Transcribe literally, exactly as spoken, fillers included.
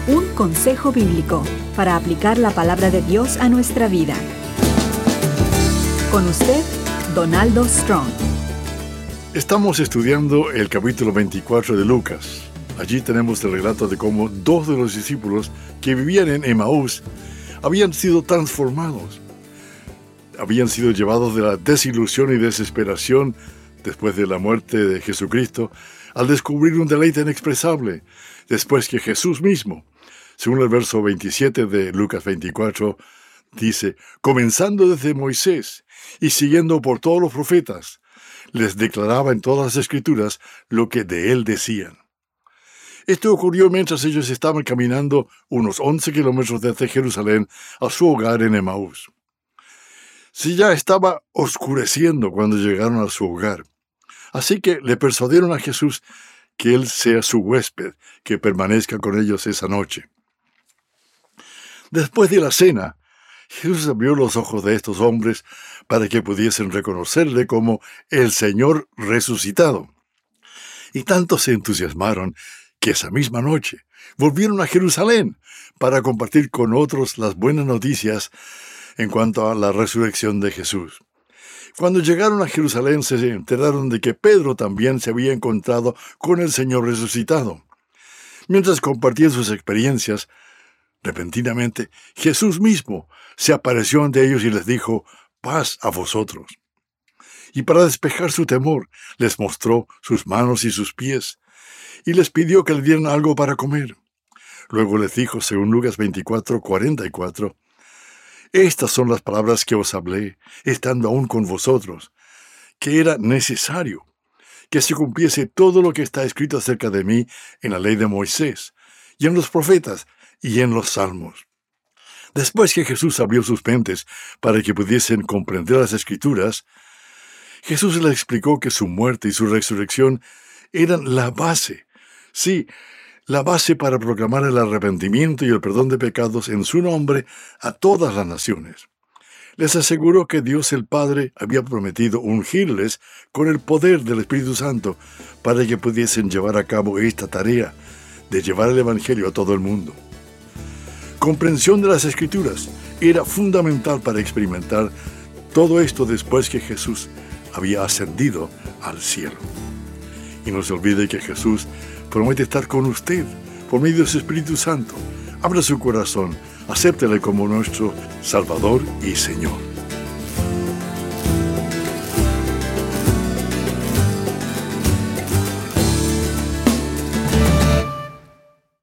Un consejo bíblico para aplicar la palabra de Dios a nuestra vida. Con usted, Donaldo Strong. Estamos estudiando el capítulo veinticuatro de Lucas. Allí tenemos el relato de cómo dos de los discípulos que vivían en Emaús habían sido transformados. Habían sido llevados de la desilusión y desesperación después de la muerte de Jesucristo al descubrir un deleite inexpresable después que Jesús mismo, según el verso veintisiete de Lucas veinticuatro, dice: comenzando desde Moisés y siguiendo por todos los profetas, les declaraba en todas las Escrituras lo que de él decían. Esto ocurrió mientras ellos estaban caminando unos once kilómetros desde Jerusalén a su hogar en Emaús. Si ya estaba oscureciendo cuando llegaron a su hogar, así que le persuadieron a Jesús que él sea su huésped, que permanezca con ellos esa noche. Después de la cena, Jesús abrió los ojos de estos hombres para que pudiesen reconocerle como el Señor resucitado. Y tanto se entusiasmaron que esa misma noche volvieron a Jerusalén para compartir con otros las buenas noticias en cuanto a la resurrección de Jesús. Cuando llegaron a Jerusalén se enteraron de que Pedro también se había encontrado con el Señor resucitado. Mientras compartían sus experiencias, repentinamente Jesús mismo se apareció ante ellos y les dijo: paz a vosotros. Y para despejar su temor, les mostró sus manos y sus pies, y les pidió que le dieran algo para comer. Luego les dijo, según Lucas veinticuatro, cuarenta y cuatro, estas son las palabras que os hablé, estando aún con vosotros, que era necesario que se cumpliese todo lo que está escrito acerca de mí en la ley de Moisés, y en los profetas, y en los salmos. Después que Jesús abrió sus mentes para que pudiesen comprender las Escrituras, Jesús les explicó que su muerte y su resurrección eran la base, sí, la base para proclamar el arrepentimiento y el perdón de pecados en su nombre a todas las naciones. Les aseguró que Dios el Padre había prometido ungirles con el poder del Espíritu Santo para que pudiesen llevar a cabo esta tarea de llevar el Evangelio a todo el mundo. Comprensión de las Escrituras era fundamental para experimentar todo esto después que Jesús había ascendido al cielo. Y no se olvide que Jesús promete estar con usted por medio de su Espíritu Santo. Abra su corazón, acéptele como nuestro Salvador y Señor.